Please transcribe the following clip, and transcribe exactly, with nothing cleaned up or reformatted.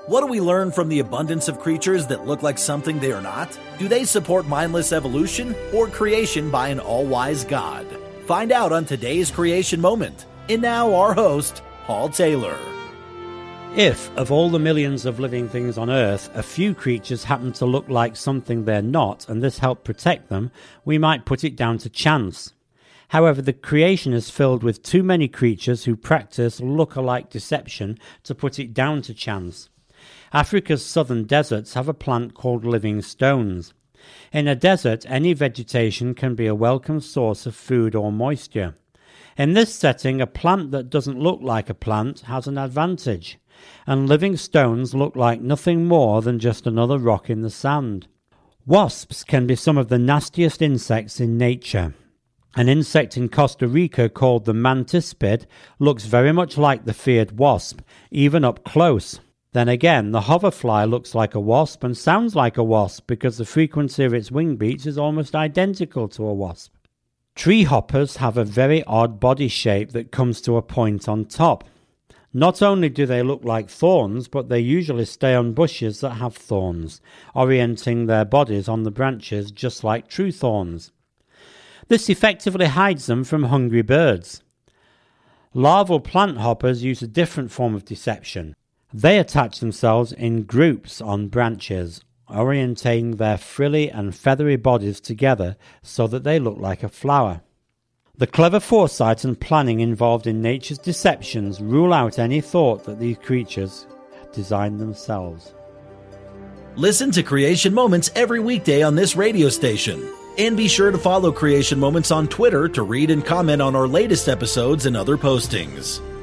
What do we learn from the abundance of creatures that look like something they are not? Do they support mindless evolution or creation by an all-wise God? Find out on today's Creation Moment. And now our host, Paul Taylor. If, of all the millions of living things on Earth, a few creatures happen to look like something they're not, and this helped protect them, we might put it down to chance. However, the creation is filled with too many creatures who practice look-alike deception to put it down to chance. Africa's southern deserts have a plant called living stones. In a desert, any vegetation can be a welcome source of food or moisture. In this setting, a plant that doesn't look like a plant has an advantage, and living stones look like nothing more than just another rock in the sand. Wasps can be some of the nastiest insects in nature. An insect in Costa Rica called the mantispid looks very much like the feared wasp, even up close. Then again, the hoverfly looks like a wasp and sounds like a wasp because the frequency of its wing beats is almost identical to a wasp. Tree hoppers have a very odd body shape that comes to a point on top. Not only do they look like thorns, but they usually stay on bushes that have thorns, orienting their bodies on the branches just like true thorns. This effectively hides them from hungry birds. Larval plant hoppers use a different form of deception. They attach themselves in groups on branches, orientating their frilly and feathery bodies together so that they look like a flower. The clever foresight and planning involved in nature's deceptions rule out any thought that these creatures designed themselves. Listen to Creation Moments every weekday on this radio station. And be sure to follow Creation Moments on Twitter to read and comment on our latest episodes and other postings.